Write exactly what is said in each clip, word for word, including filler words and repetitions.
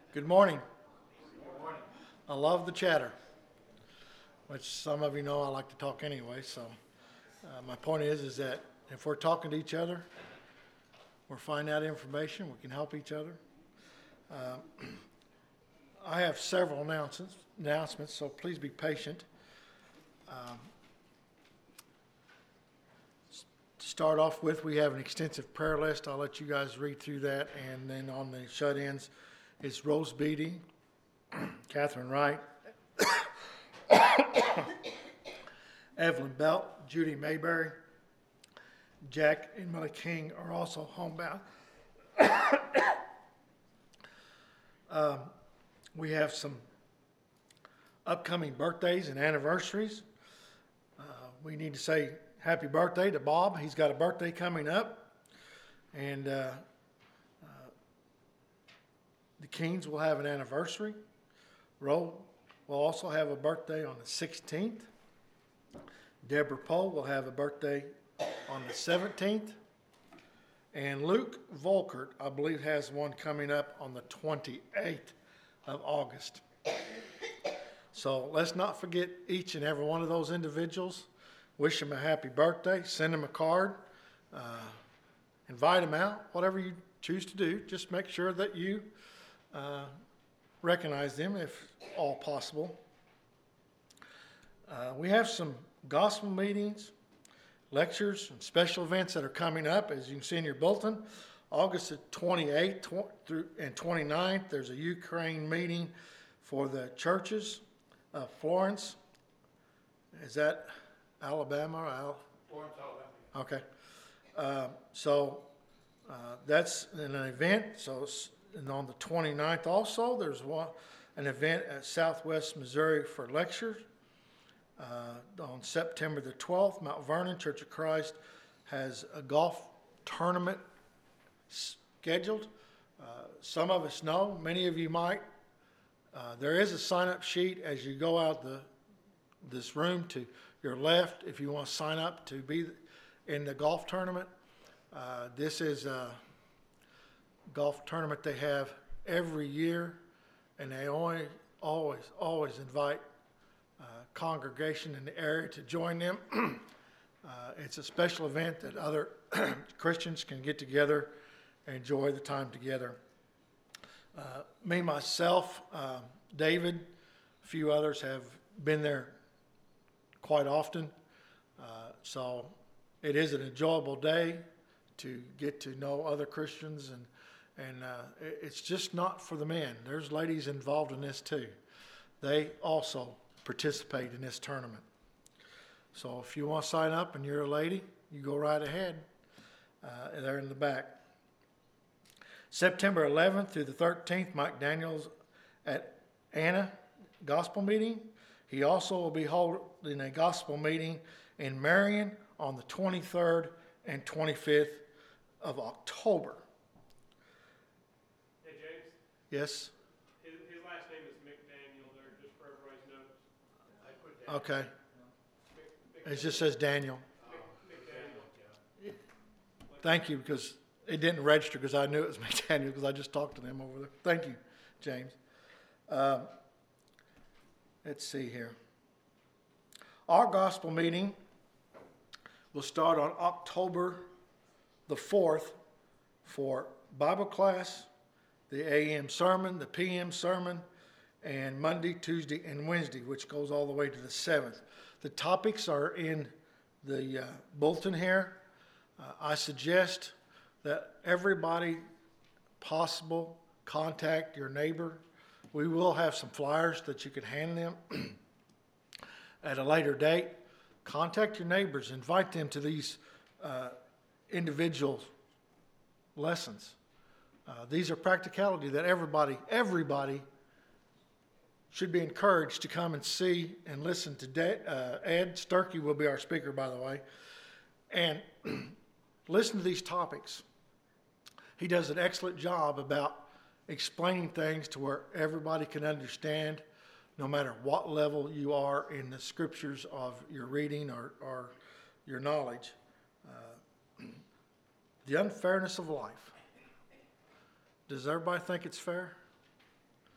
Good morning. Good morning. I love the chatter, which some of you know I like to talk anyway. So uh, my point is, is that if we're talking to each other, we're finding out information, we can help each other. Uh, I have several announcements, announcements, so please be patient. Um, to start off with, we have an extensive prayer list. I'll let you guys read through that, and then on the shut-ins, it's Rose Beatty, Catherine Wright, Evelyn Belt, Judy Mayberry, Jack and Millie King are also homebound. um, we have some upcoming birthdays and anniversaries. Uh, we need to say happy birthday to Bob. He's got a birthday coming up. And uh, The Kings will have an anniversary. Roe will also have a birthday on the sixteenth. Deborah Poe will have a birthday on the seventeenth. And Luke Volkert, I believe, has one coming up on the twenty-eighth of August. So let's not forget each and every one of those individuals. Wish them a happy birthday. Send them a card. Uh, invite them out. Whatever you choose to do, just make sure that you Uh, recognize them if all possible. Uh, we have some gospel meetings, lectures, and special events that are coming up, as you can see in your bulletin. August the twenty-eighth tw- through and twenty-ninth, there's a Ukraine meeting for the churches of Florence. Is that Alabama or Al? Florence, Alabama. Okay. Uh, so uh, that's an event. So. And on the twenty-ninth also, there's one, an event at Southwest Missouri for lectures. Uh, on September the twelfth, Mount Vernon Church of Christ has a golf tournament scheduled. Uh, some of us know, many of you might. Uh, there is a sign-up sheet as you go out the this room to your left if you want to sign up to be in the golf tournament. Uh, this is a golf tournament they have every year, and they always, always, always invite uh, congregation in the area to join them. uh, it's a special event that other Christians can get together and enjoy the time together. Uh, me, myself, uh, David, a few others have been there quite often. Uh, so it is an enjoyable day to get to know other Christians, and And uh, it's just not for the men. There's ladies involved in this too. They also participate in this tournament. So if you want to sign up and you're a lady, you go right ahead. Uh, they're in the back. September eleventh through the thirteenth, Mike Daniels at Anna Gospel Meeting. He also will be holding a gospel meeting in Marion on the twenty-third and twenty-fifth of October. Yes? His, his last name is McDaniel there, just for everybody's notes. I put Daniel. Okay. Mc, Mc, It just says Daniel. Mc, McDaniel, yeah. Thank you, because it didn't register because I knew it was McDaniel because I just talked to them over there. Thank you, James. Um, let's see here. Our gospel meeting will start on October the fourth for Bible class, the A M sermon, the P M sermon, and Monday, Tuesday, and Wednesday, which goes all the way to the seventh. The topics are in the uh, bulletin here. Uh, I suggest that everybody possible contact your neighbor. We will have some flyers that you can hand them at a later date. Contact your neighbors. Invite them to these uh, individual lessons. Uh, these are practicality that everybody, everybody should be encouraged to come and see and listen to. De- uh, Ed Sturkey will be our speaker, by the way, and listen to these topics. He does an excellent job about explaining things to where everybody can understand, no matter what level you are in the scriptures of your reading or, or your knowledge. Uh, the unfairness of life. Does everybody think it's fair?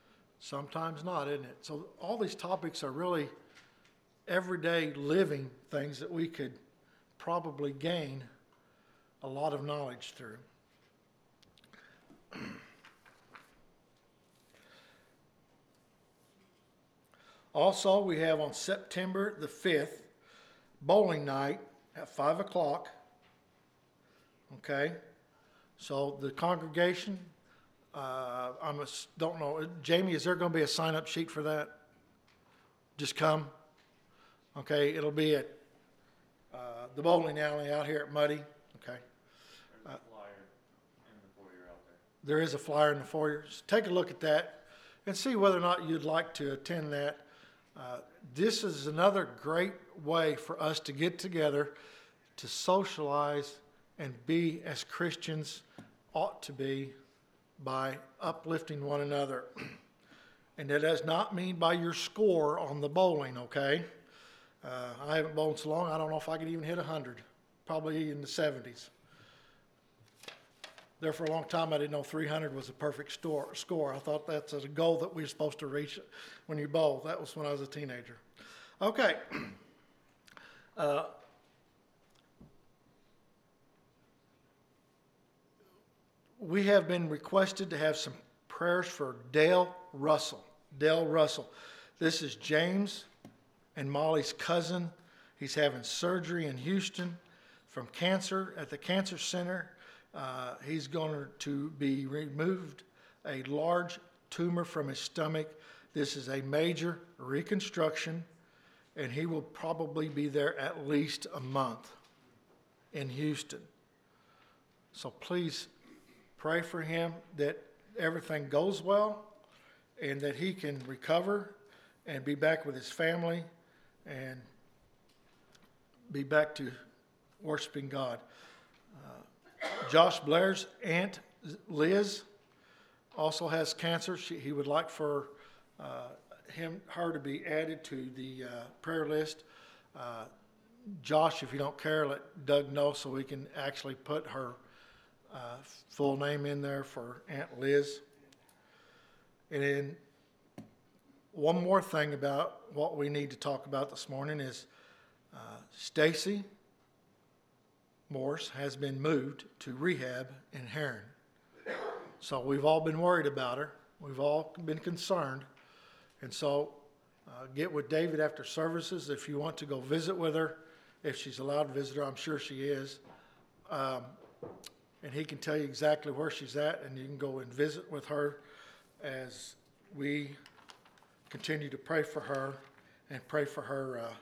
sometimes not, isn't it? So all these topics are really everyday living things that we could probably gain a lot of knowledge through. Also, we have on September the fifth, bowling night at five o'clock. Okay? So the congregation, uh, I must, don't know, Jamie, is there going to be a sign-up sheet for that? Just come? Okay, it'll be at uh, the bowling alley out here at Muddy. Okay. There's a flyer in the foyer out there. There is a flyer in the foyer. Just take a look at that and see whether or not you'd like to attend that. Uh, this is another great way for us to get together, to socialize, and be as Christians ought to be by uplifting one another. And that does not mean by your score on the bowling, okay? Uh, I haven't bowled so long, I don't know if I could even hit one hundred. Probably in the seventies. There for a long time, I didn't know three hundred was a perfect store, score. I thought that's a goal that we were supposed to reach when you bowl. That was when I was a teenager. Okay. Uh, we have been requested to have some prayers for Dale Russell. Dale Russell. This is James and Molly's cousin. He's having surgery in Houston from cancer at the Cancer Center. Uh, he's going to be removed a large tumor from his stomach. This is a major reconstruction, and he will probably be there at least a month in Houston. So please pray for him that everything goes well and that he can recover and be back with his family and be back to worshiping God. Josh Blair's aunt, Liz, also has cancer. She, he would like for uh, him, her to be added to the uh, prayer list. Uh, Josh, if you don't care, let Doug know so we can actually put her uh, full name in there for Aunt Liz. And then one more thing about what we need to talk about this morning is uh, Stacy Morse has been moved to rehab in Heron. So we've all been worried about her. We've all been concerned. And so uh, get with David after services if you want to go visit with her. If she's allowed to visit her, I'm sure she is. Um, and he can tell you exactly where she's at, and you can go and visit with her as we continue to pray for her and pray for her uh,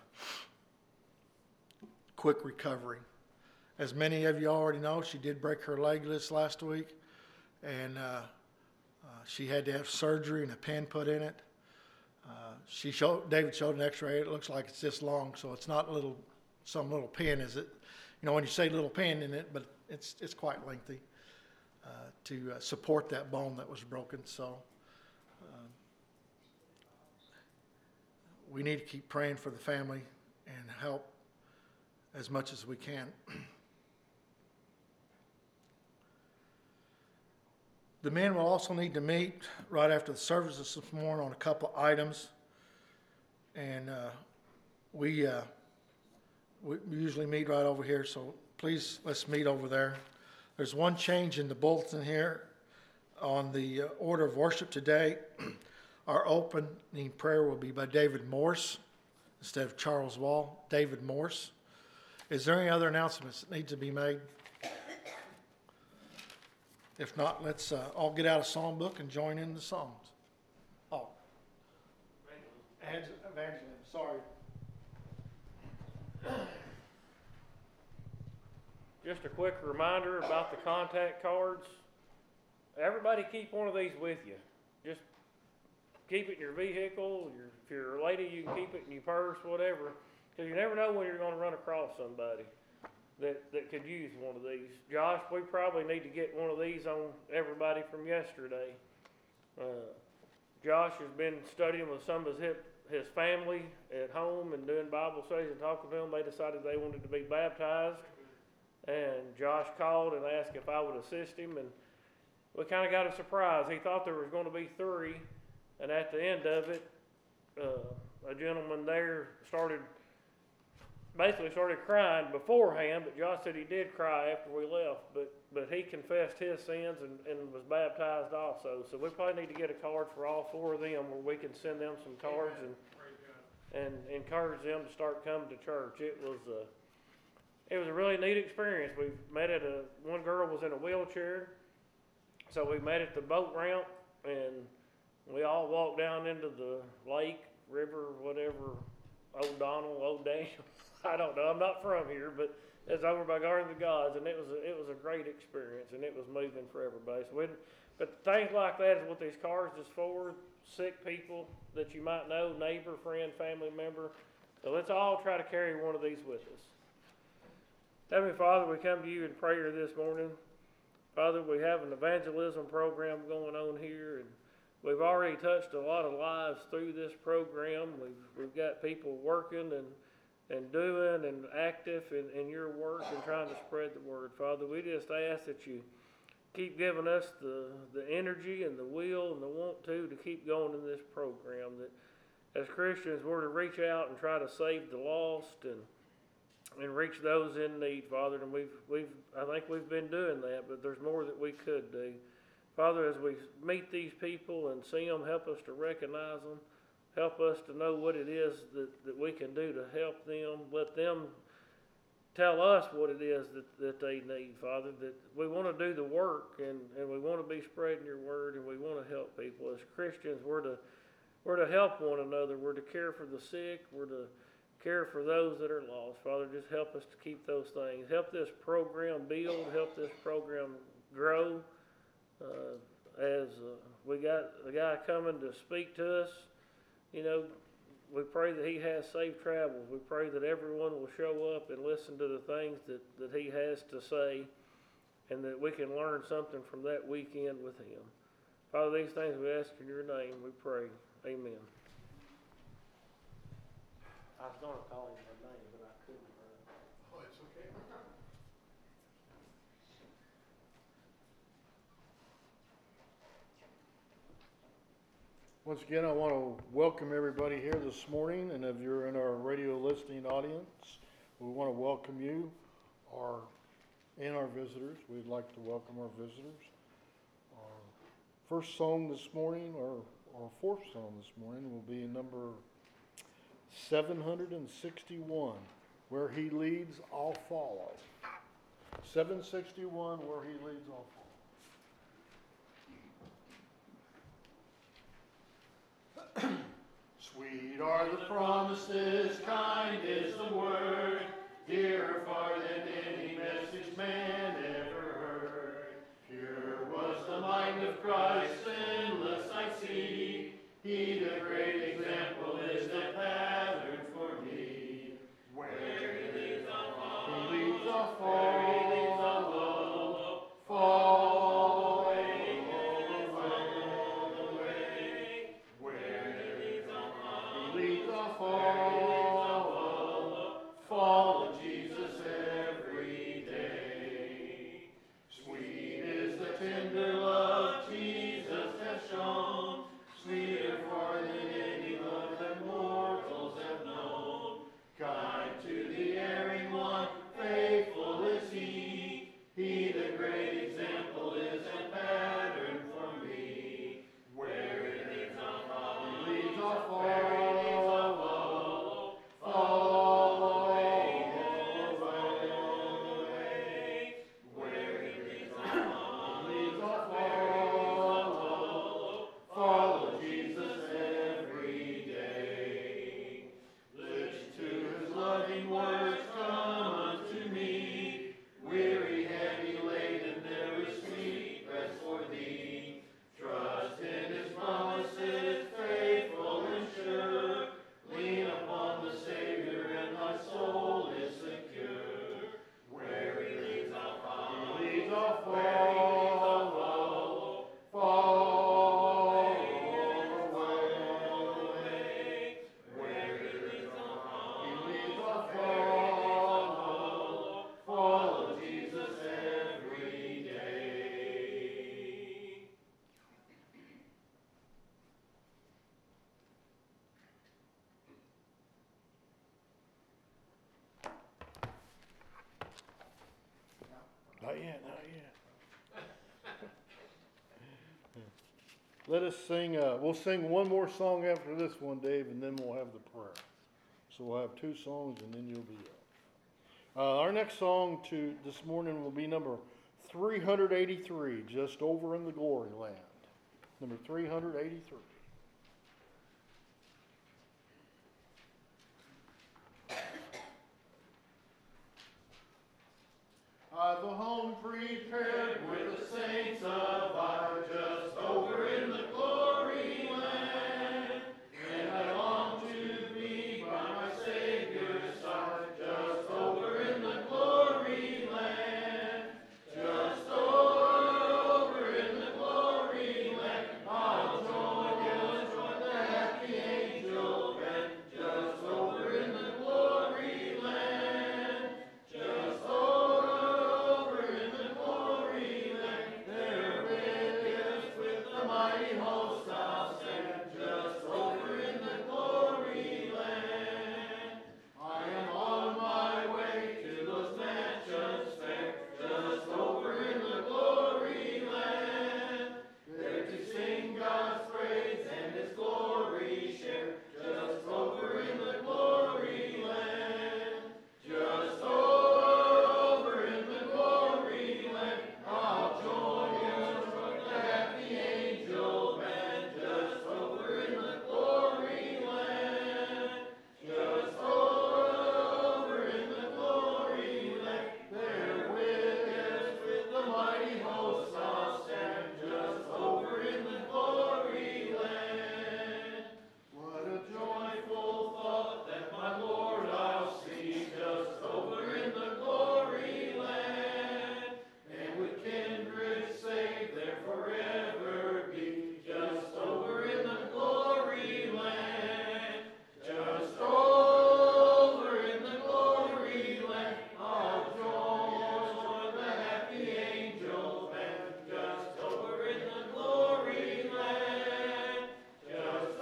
quick recovery. As many of you already know, she did break her leg this last week, and uh, uh, she had to have surgery and a pin put in it. Uh, she showed David showed an X-ray. It looks like it's this long, so it's not little some little pin, is it? You know, when you say little pin in it, but it's it's quite lengthy uh, to uh, support that bone that was broken. So uh, we need to keep praying for the family and help as much as we can. The men will also need to meet right after the services this morning on a couple of items. And uh, we, uh, we usually meet right over here, so please let's meet over there. There's one change in the bulletin here on the uh, order of worship today. Our opening prayer will be by David Morse instead of Charles Wall. David Morse. Is there any other announcements that need to be made? If not, let's uh, all get out a song book and join in the songs. Oh, Evangeline, sorry. Just a quick reminder about the contact cards. Everybody keep one of these with you. Just keep it in your vehicle. Your, if you're a lady, you can keep it in your purse, whatever. Because you never know when you're going to run across somebody that, that could use one of these. Josh, we probably need to get one of these on everybody from yesterday. Uh, Josh has been studying with some of his, his family at home and doing Bible studies and talking to them. They decided they wanted to be baptized. And Josh called and asked if I would assist him. And we kind of got a surprise. He thought there was going to be three. And at the end of it, uh, a gentleman there started, basically started crying beforehand, but Josh said he did cry after we left, but, but he confessed his sins and, and was baptized also. So we probably need to get a card for all four of them where we can send them some cards and, and encourage them to start coming to church. It was a, it was a really neat experience. We met at a, one girl was in a wheelchair, so we met at the boat ramp, and we all walked down into the lake, river, whatever, Old Donald, Old Daniel. I don't know. I'm not from here, but it's over by Garden of the Gods, and it was a, it was a great experience, and it was moving for everybody. So we, but things like that is what these cards is for. Sick people that you might know, neighbor, friend, family member. So let's all try to carry one of these with us. Heavenly Father, we come to you in prayer this morning. Father, we have an evangelism program going on here, and we've already touched a lot of lives through this program. We've we've got people working and and doing and active in, in your work and trying to spread the word. Father, we just ask that you keep giving us the, the energy and the will and the want to to keep going in this program. That as Christians, we're to reach out and try to save the lost and and reach those in need, Father. And we've we've I think we've been doing that, but there's more that we could do. Father, as we meet these people and see them, help us to recognize them. Help us to know what it is that, that we can do to help them. Let them tell us what it is that, that they need, Father. That we want to do the work, and, and we want to be spreading your word, and we want to help people. As Christians, we're to we're to help one another. We're to care for the sick. We're to care for those that are lost. Father, just help us to keep those things. Help this program build. Help this program grow. Uh, as uh, we got a guy coming to speak to us, you know, we pray that he has safe travels. We pray that everyone will show up and listen to the things that, that he has to say, and that we can learn something from that weekend with him. Father, these things we ask in your name, we pray. Amen. I was going to call him by name, but I couldn't. Oh, it's okay. Once again, I want to welcome everybody here this morning, and if you're in our radio listening audience, we want to welcome you, our and our visitors. We'd like to welcome our visitors. Our first song this morning, or our fourth song this morning, will be number seven hundred sixty-one, Where He Leads, I'll Follow. seven sixty-one, Where He Leads, I'll Follow. Sweet are the promises, kind is the word, dearer far than any message man ever heard. Pure was the mind of Christ, sinless I see. He, the great example, is the pattern for me. Where he leads, I'll follow. He leads, I'll follow. Where he leads, I'll follow. Follow. Follow, follow Jesus every day. Sweet is the tender love Jesus has shown, sweeter far than any love that mortals have known. Kind to the erring one, faithful is he. He the great example is and pattern for me. Where he leads, I'll follow. He leads, I'll follow. Follow, Not yet, not yet. Let us sing, uh, we'll sing one more song after this one, Dave, and then we'll have the prayer. So we'll have two songs and then you'll be up. Uh, our next song to this morning will be number three hundred eighty-three, Just Over in the Glory Land. Number three hundred eighty-three. I've a home prepared with the saints abide, just over in the glory land. And I long to be by my Savior's side, just over in the glory land. Just over in the glory land, I'll join you, join the happy angel band. Just over in the glory land, just over in the glory land, there with the mighty host I'll stand, just over in the glory land. I am on my way to those mansions fair, just over in the glory land, there to sing God's praise and His glory share, just over in the glory land, just over in the glory land. I'll join you, join the happy angel band, just over in the glory land, just over in the glory land. There with, with the mighty hosts I'll stand, just over in the glory land. What a joyful thought that my Lord I'll see, just over in the glory land, and with kindred saved there forever be, just over in the glory land, just over in the glory land. I'll join the happy angel band, just over in the glory land, just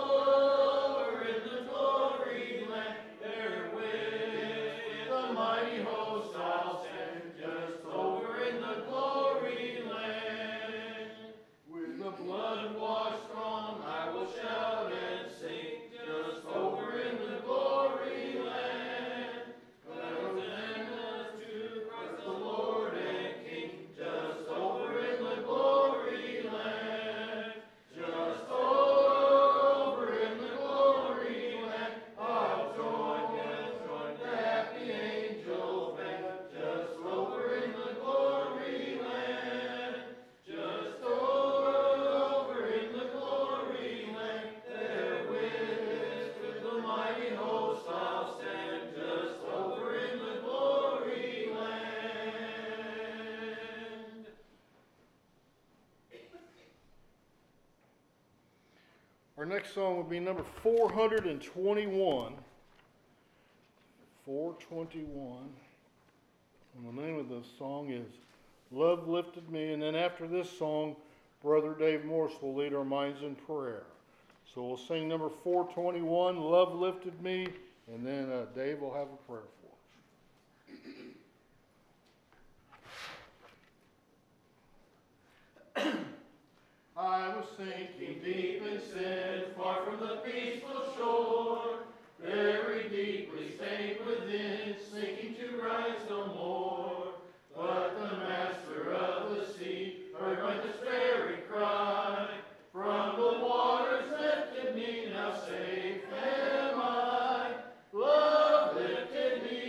over in the glory land. There with the mighty host I'll stand, just over in the glory land. With the blood washed strong I will shout and sing, just over in the glory land. Hosanna to Christ the Lord and King, just over in the glory land. Just over in the glory land, I'll join you, join the happy angel band, just over in the glory land, just over in the glory land. There with, with the mighty host I'll stand, just over in the glory land. Our next song will be number four hundred twenty-one. four twenty-one. And the name of the song is Love Lifted Me. And then after this song, Brother Dave Morse will lead our minds in prayer. So we'll sing number four twenty-one, Love Lifted Me, and then uh, Dave will have a prayer for us. I was sinking deep in sin, far from the peaceful shore, very deeply stained within, sinking to rise no more. But the master of the sea heard my despairing cry, from the waters lifted me, now safe am I. Love lifted me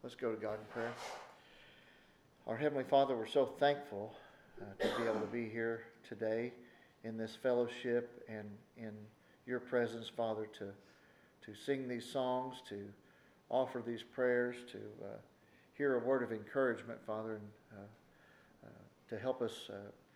Let's go to God in prayer. Our Heavenly Father, we're so thankful uh, to be able to be here today in this fellowship and in your presence, Father, to, to sing these songs, to offer these prayers, to uh, hear a word of encouragement, Father, and uh, uh, to help us uh,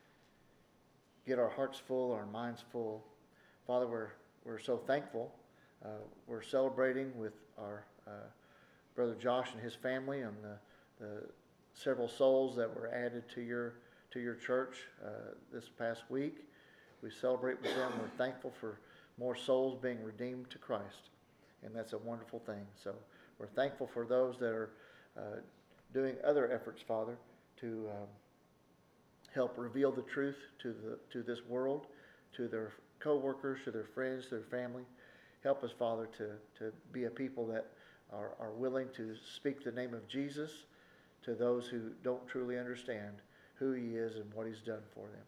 get our hearts full, our minds full. Father, we're, we're so thankful. Uh, we're celebrating with our uh, brother Josh and his family and the, the several souls that were added to your to your church uh, this past week. We celebrate with them. We're thankful for more souls being redeemed to Christ, and that's a wonderful thing. So we're thankful for those that are uh, doing other efforts, Father, to um, help reveal the truth to the to this world, to their co-workers, to their friends, their family. Help us, Father, to, to be a people that are, are willing to speak the name of Jesus to those who don't truly understand who he is and what he's done for them.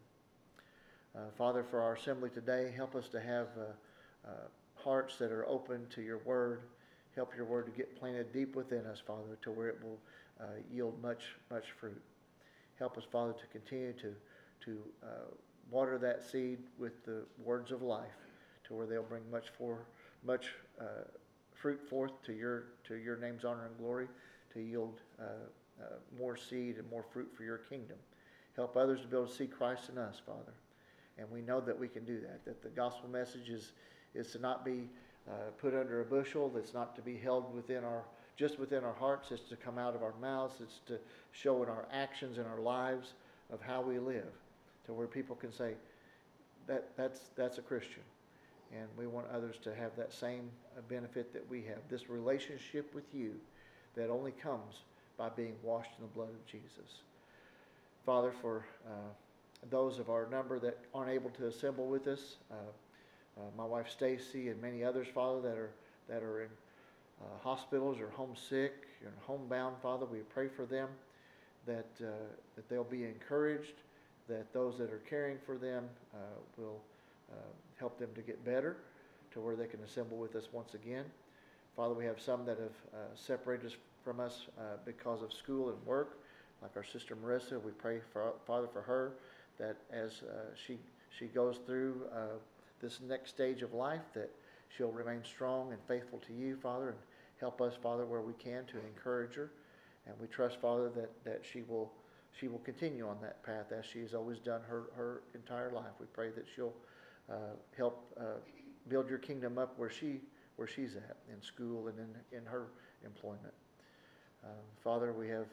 Uh, Father, for our assembly today, help us to have uh, uh, hearts that are open to your word. Help your word to get planted deep within us, Father, to where it will uh, yield much, much fruit. Help us, Father, to continue to, to uh, water that seed with the words of life, to where they'll bring much for much uh, fruit forth to your to your name's honor and glory, to yield uh, uh, more seed and more fruit for your kingdom. Help others to be able to see Christ in us, Father, and we know that we can do that. That the gospel message is is to not be uh, put under a bushel. That's not to be held within our just within our hearts. It's to come out of our mouths. It's to show in our actions in our lives of how we live, to where people can say that that's that's a Christian. And we want others to have that same benefit that we have, this relationship with you that only comes by being washed in the blood of Jesus. Father, for uh, those of our number that aren't able to assemble with us, uh, uh, my wife Stacy and many others, Father, that are that are in uh, hospitals or homesick or homebound, Father, we pray for them that uh, that they'll be encouraged, that those that are caring for them uh, will uh, help them to get better, to where they can assemble with us once again. Father, we have some that have uh, separated us from us uh, because of school and work, like our sister Marissa. We pray, for, Father, for her, that as uh, she she goes through uh, this next stage of life, that she'll remain strong and faithful to you, Father, and help us, Father, where we can to encourage her. And we trust, Father, that, that she will she will continue on that path as she has always done her, her entire life. We pray that she'll uh, help uh, build your kingdom up where she where she's at, in school and in, in her employment. Uh, Father, we have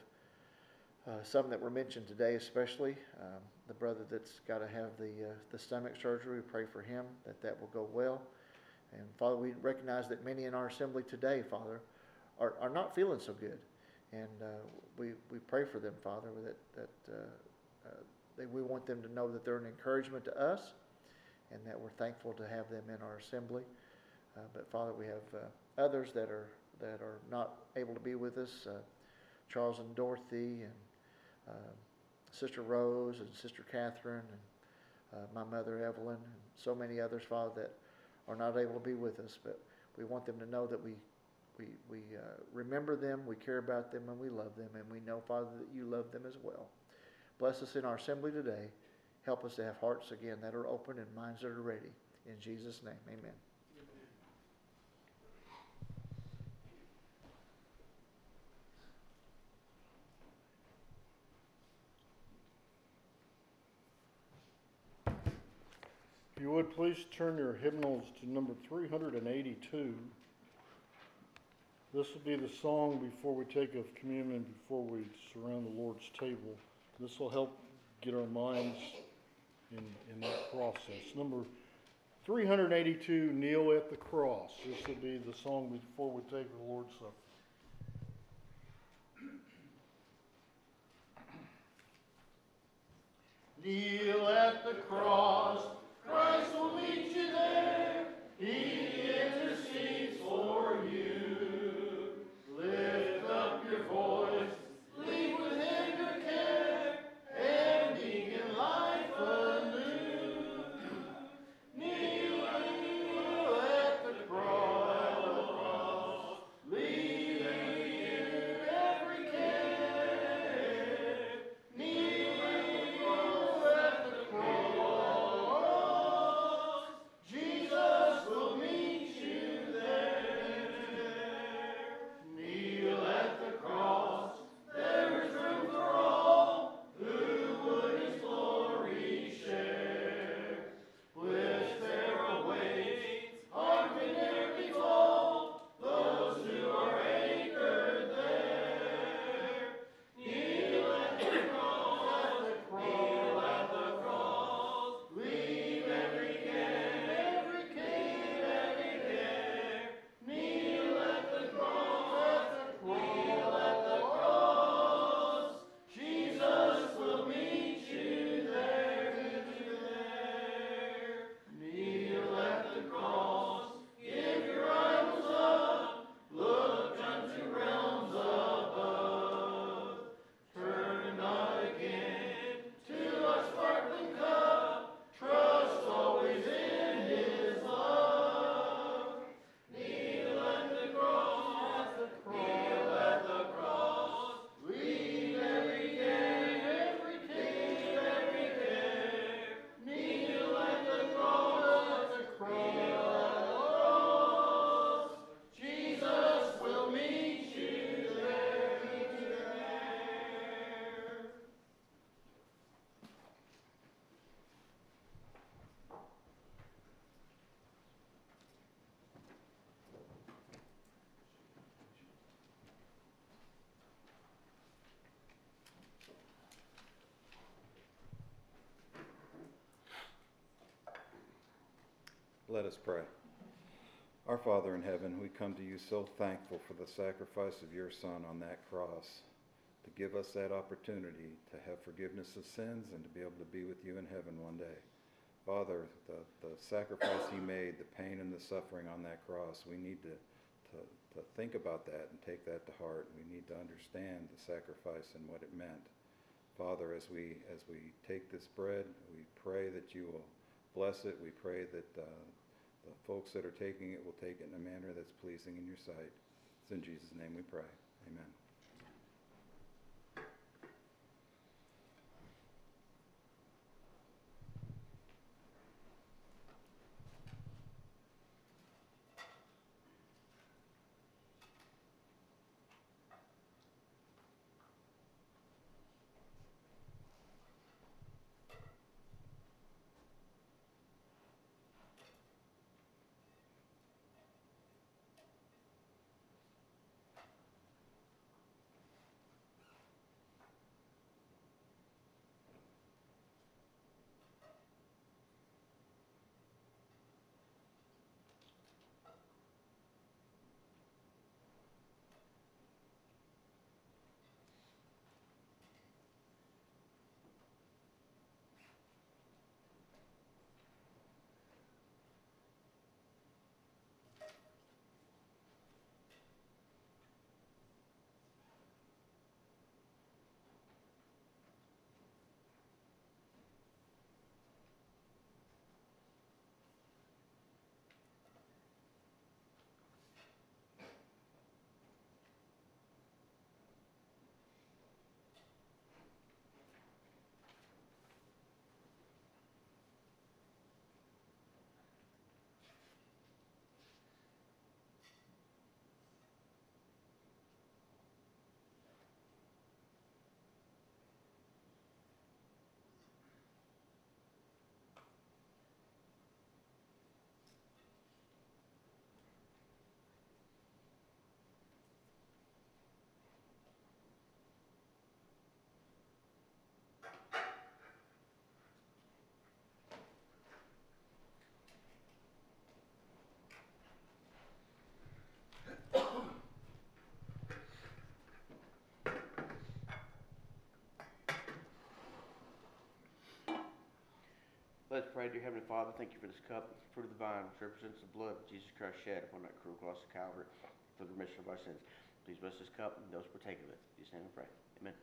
uh, some that were mentioned today, especially um, the brother that's got to have the uh, the stomach surgery. We pray for him, that that will go well. And Father, we recognize that many in our assembly today, Father, are, are not feeling so good. And uh, we, we pray for them, Father, that, that, uh, uh, that we want them to know that they're an encouragement to us, and that we're thankful to have them in our assembly. Uh, but Father, we have uh, others that are that are not able to be with us, uh, Charles and Dorothy, and uh, Sister Rose, and Sister Catherine, and uh, my mother Evelyn, and so many others, Father, that are not able to be with us. But we want them to know that we we we uh, remember them, we care about them, and we love them, and we know, Father, that you love them as well. Bless us in our assembly today. Help us to have hearts again that are open and minds that are ready. In Jesus' name, amen. If you would, please turn your hymnals to number three hundred eighty-two. This will be the song before we take of communion, before we surround the Lord's table. This will help get our minds in, in that process. Number three hundred eighty-two, Kneel at the Cross. This will be the song before we take the Lord's Supper. Kneel at the cross, Christ will meet you there. He intercedes for you. Lift up your voice, leave with him your care, and begin life anew. Kneel at the cross, leave every Let us pray. Our Father in heaven, we come to you so thankful for the sacrifice of your Son on that cross to give us that opportunity to have forgiveness of sins and to be able to be with you in heaven one day. Father, the, the sacrifice he made, the pain and the suffering on that cross, we need to, to, to think about that and take that to heart. We need to understand the sacrifice and what it meant. Father, as we, as we take this bread, we pray that you will bless it. We pray that uh, the folks that are taking it will take it in a manner that's pleasing in your sight. It's in Jesus' name we pray. Amen. Let's pray. Dear Heavenly Father, thank you for this cup, fruit of the vine, which represents the blood of Jesus Christ shed upon that cruel cross of Calvary for the remission of our sins. Please bless this cup and those partake of it. In Jesus' name we pray. Amen.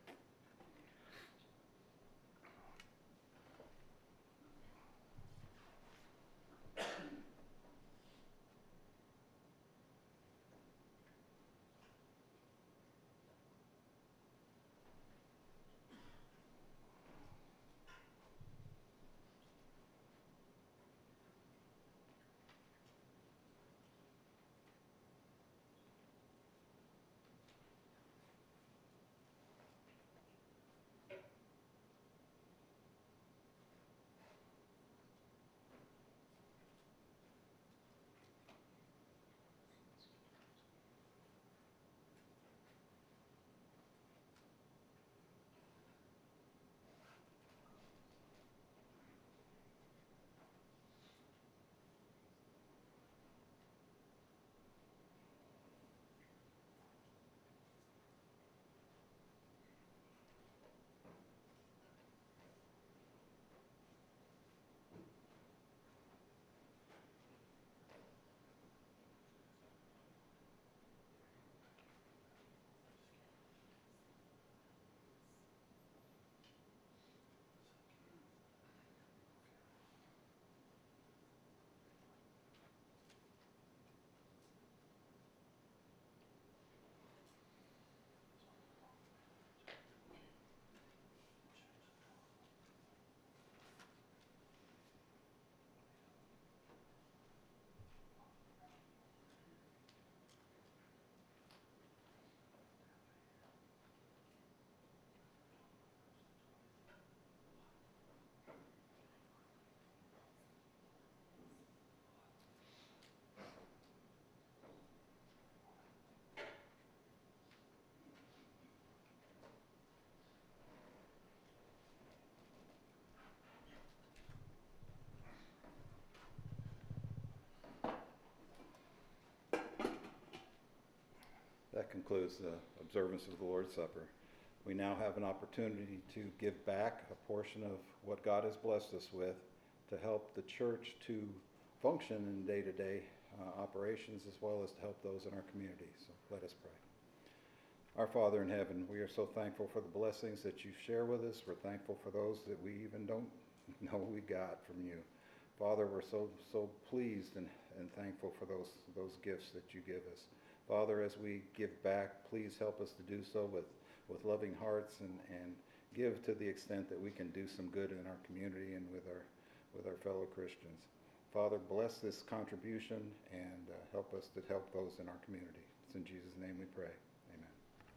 That concludes the observance of the Lord's Supper. We now have an opportunity to give back a portion of what God has blessed us with to help the church to function in day-to-day uh, operations, as well as to help those in our community. So let us pray. Our Father in heaven, we are so thankful for the blessings that you share with us. We're thankful for those that we even don't know we got from you. Father, we're so so pleased and, and thankful for those those gifts that you give us. Father, as we give back, please help us to do so with, with loving hearts and, and give to the extent that we can do some good in our community and with our with our fellow Christians. Father, bless this contribution and uh, help us to help those in our community. It's in Jesus' name we pray. Amen.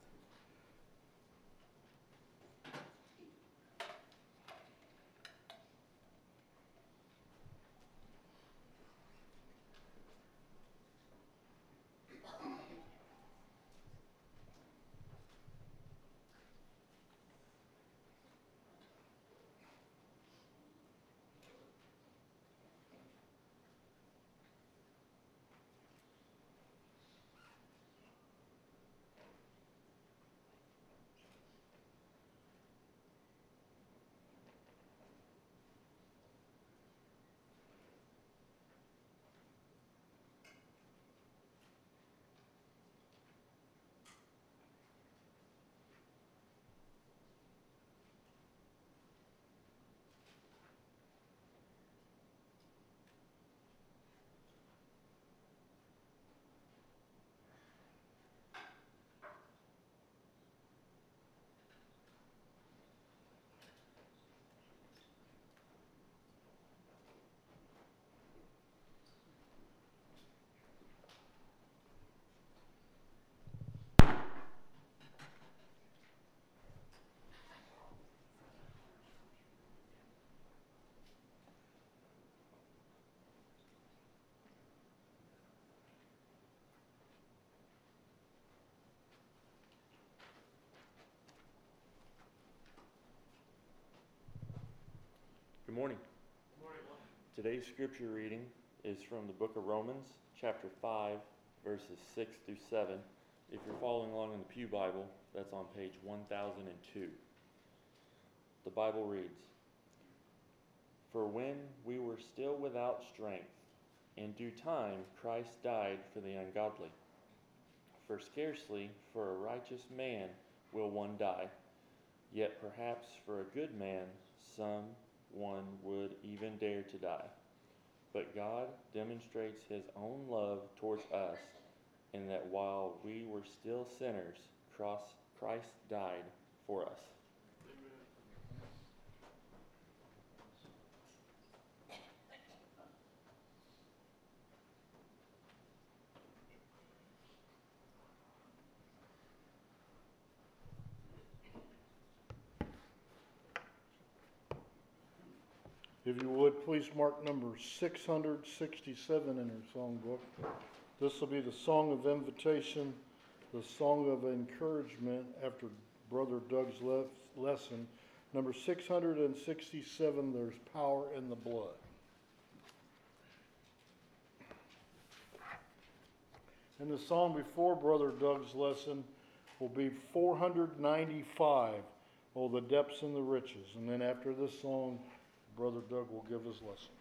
Good morning. Good morning. Today's scripture reading is from the book of Romans, chapter five, verses six through seven. If you're following along in the Pew Bible, that's on page one thousand two. The Bible reads, "For when we were still without strength, in due time Christ died for the ungodly. For scarcely for a righteous man will one die, yet perhaps for a good man some one would even dare to die. But God demonstrates his own love towards us, in that while we were still sinners, Christ died for us." If you would, please mark number six hundred sixty-seven in your songbook. This will be the song of invitation, the song of encouragement after Brother Doug's le- lesson. Number six hundred sixty-seven, There's Power in the Blood. And the song before Brother Doug's lesson will be four hundred ninety-five, Oh, the Depths and the Riches. And then after this song, Brother Doug will give his lesson.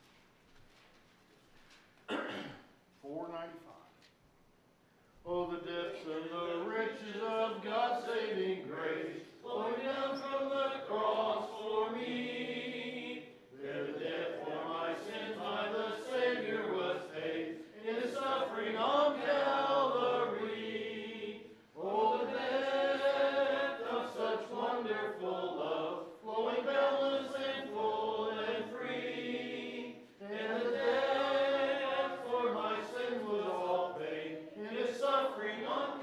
four ninety-five. Oh, the depths and the riches of God's saving grace, flowing down from the cross for me. There the death for my sins by the Savior was paid, in his suffering on Calvary. Oh, the depth of such wonderful love, flowing boundless and full and free. And the death for my sins was all paid, in his suffering on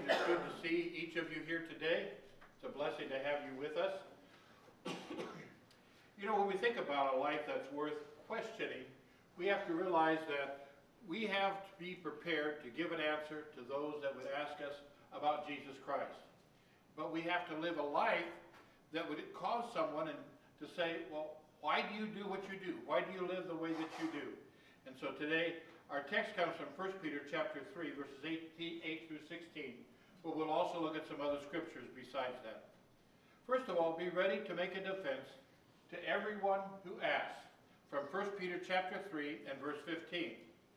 it's good to see each of you here today. It's a blessing to have you with us. You know, when we think about a life that's worth questioning, we have to realize that we have to be prepared to give an answer to those that would ask us about Jesus Christ. But we have to live a life that would cause someone and to say, well, why do you do what you do? Why do you live the way that you do? And so today, our text comes from First Peter chapter three, verses eight through sixteen, but we'll also look at some other scriptures besides that. First of all, be ready to make a defense to everyone who asks, from First Peter chapter three and verse fifteen.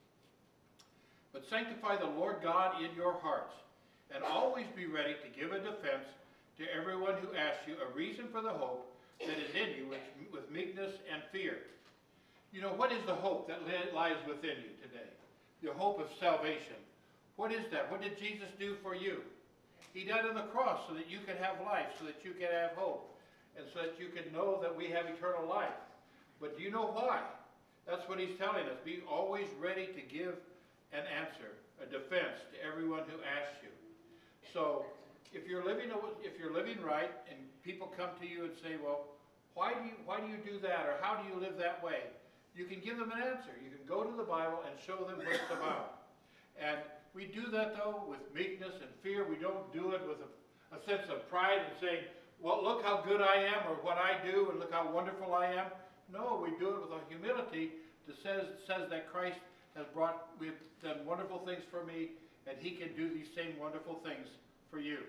But sanctify the Lord God in your hearts, and always be ready to give a defense to everyone who asks you a reason for the hope that is in you with, with meekness and fear. You know, what is the hope that lies within you today? The hope of salvation. What is that? What did Jesus do for you? He died on the cross so that you could have life, so that you could have hope, and so that you could know that we have eternal life. But do you know why? That's what he's telling us. Be always ready to give an answer, a defense to everyone who asks you. So if you're living if you're living right, and people come to you and say, well, why do you why do you do that, or how do you live that way? You can give them an answer. You can go to the Bible and show them what it's about. And we do that, though, with meekness and fear. We don't do it with a, a sense of pride and saying, well, look how good I am, or what I do, and look how wonderful I am. No, we do it with a humility that says, says that Christ has brought, we've done wonderful things for me, and he can do these same wonderful things for you.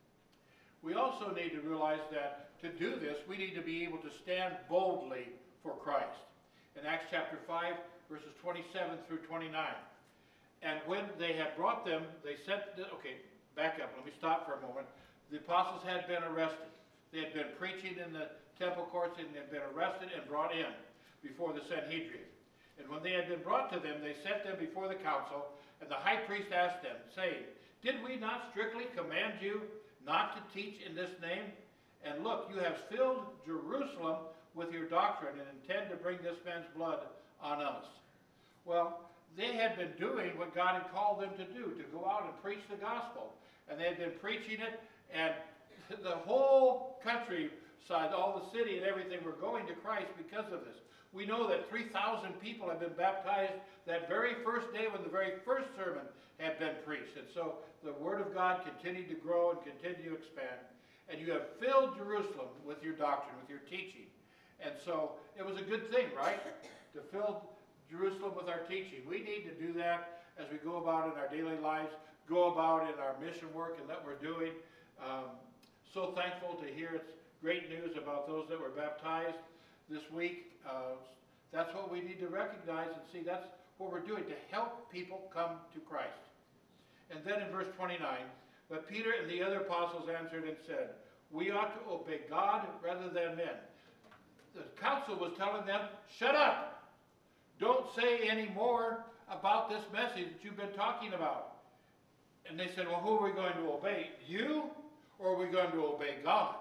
We also need to realize that to do this, we need to be able to stand boldly for Christ. In Acts chapter five, verses twenty-seven through twenty-nine. And when they had brought them, they sent, the, okay, back up, let me stop for a moment. The apostles had been arrested. They had been preaching in the temple courts and had been arrested and brought in before the Sanhedrin. And when they had been brought to them, they set them before the council, and the high priest asked them, saying, did we not strictly command you not to teach in this name? And look, you have filled Jerusalem with your doctrine and intend to bring this man's blood on us. Well, they had been doing what God had called them to do, to go out and preach the gospel. And they had been preaching it, and the whole countryside, all the city and everything were going to Christ because of this. We know that three thousand people have been baptized that very first day when the very first sermon had been preached. And so the word of God continued to grow and continue to expand. And you have filled Jerusalem with your doctrine, with your teaching. And so it was a good thing, right? To fill Jerusalem with our teaching. We need to do that as we go about in our daily lives, go about in our mission work and that we're doing. Um, so thankful to hear it's great news about those that were baptized this week. Uh, that's what we need to recognize and see. That's what we're doing, to help people come to Christ. And then in verse twenty-nine, but Peter and the other apostles answered and said, we ought to obey God rather than men. The council was telling them, shut up. Don't say any more about this message that you've been talking about. And they said, well, who are we going to obey? You, or are we going to obey God?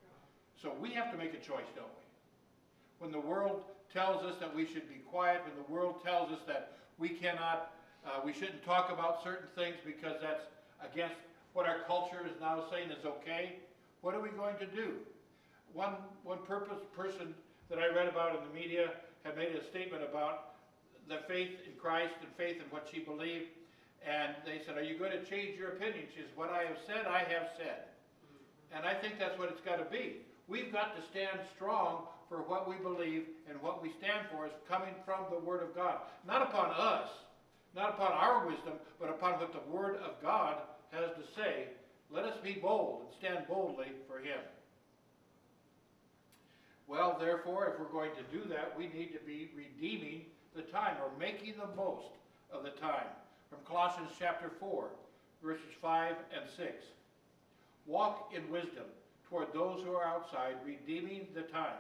So we have to make a choice, don't we? When the world tells us that we should be quiet, when the world tells us that we cannot, uh, we shouldn't talk about certain things because that's against what our culture is now saying is okay, what are we going to do? One, one purpose person that I read about in the media had made a statement about the faith in Christ and faith in what she believed. And they said, are you going to change your opinion? She says, what I have said, I have said. And I think that's what it's got to be. We've got to stand strong for what we believe, and what we stand for is coming from the Word of God. Not upon us, not upon our wisdom, but upon what the Word of God has to say. Let us be bold and stand boldly for Him. Well, therefore, if we're going to do that, we need to be redeeming the time, or making the most of the time. From Colossians chapter four, verses five and six. Walk in wisdom toward those who are outside, redeeming the time.